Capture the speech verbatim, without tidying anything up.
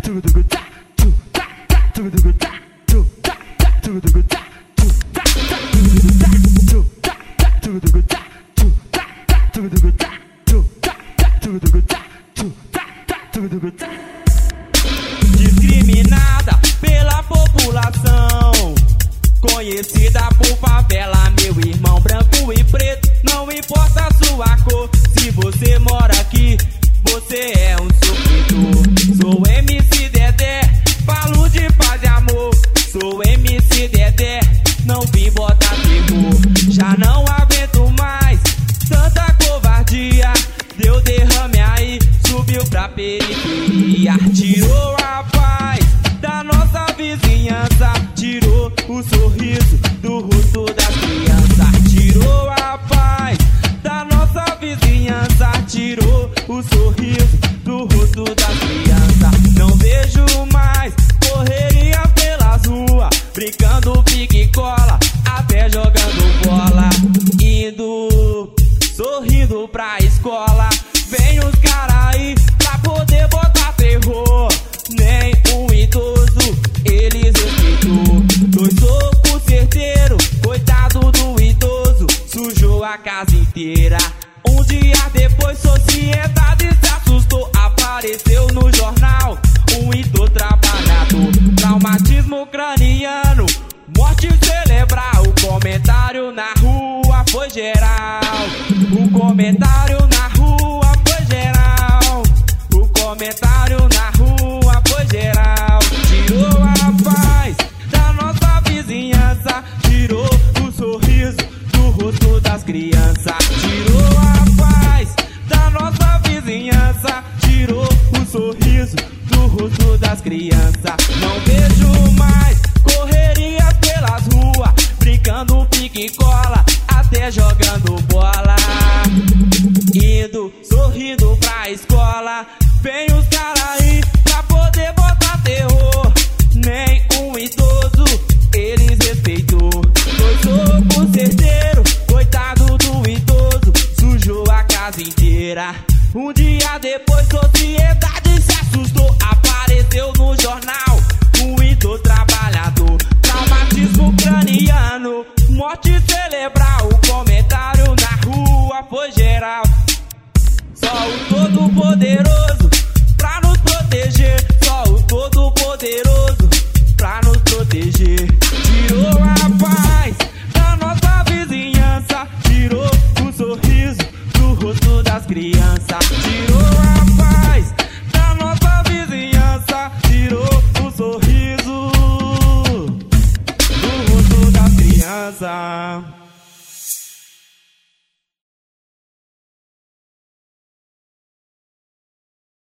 Discriminada pela população, conhecida por favela, meu irmão branco e preto. Não importa a sua cor, se você mora aqui, você é um sofredor. Sou M C Dedé, falo de paz e amor. Sou M C Dedé, não vim botar terror. Já não aguento mais tanta covardia. Deu derrame aí, subiu pra periferia. Tirou a paz da nossa vizinhança, tirou o sorriso do rosto das crianças. Tirou a paz da nossa vizinhança, tirou o sorriso do rosto das crianças. Não vejo mais correria pelas ruas, brincando pique e cola, até jogando bola, indo, sorrindo pra escola. Vem os caras aí pra poder botar terror. Nem um idoso eles respeitou. Dois socos certeiros, coitado do idoso, sujou a casa inteira. Um dia depois, sociedade se assustou. Apareceu no jornal um idoso trabalhador. Traumatismo craniano, morte cerebral. O comentário na rua foi geral. O comentário na rua foi geral. O comentário na rua foi geral. Tirou a paz da nossa vizinhança, tirou o sorriso do rosto das crianças. Tirou a paz da nossa vizinhança, tirou o sorriso do rosto das crianças. Não vejo mais correria pelas ruas, brincando pique e cola, até jogando bola, indo, sorrindo pra escola. Vem os caras aí pra poder botar terror. Nem um idoso eles respeitou. Dois socos certeiros, coitado do idoso, sujou a casa inteira. Um dia depois, sociedade se assustou. Apareceu no jornal um idoso trabalhador. Traumatismo craniano, morte cerebral. O comentário na rua foi geral. Só o Todo-Poderoso pra nos proteger. Só o Todo-Poderoso pra nos proteger. Tirou a paz da nossa vizinhança, tirou o sorriso do rosto das crianças. Tirou a paz da nossa vizinhança, tirou o sorriso do rosto das crianças.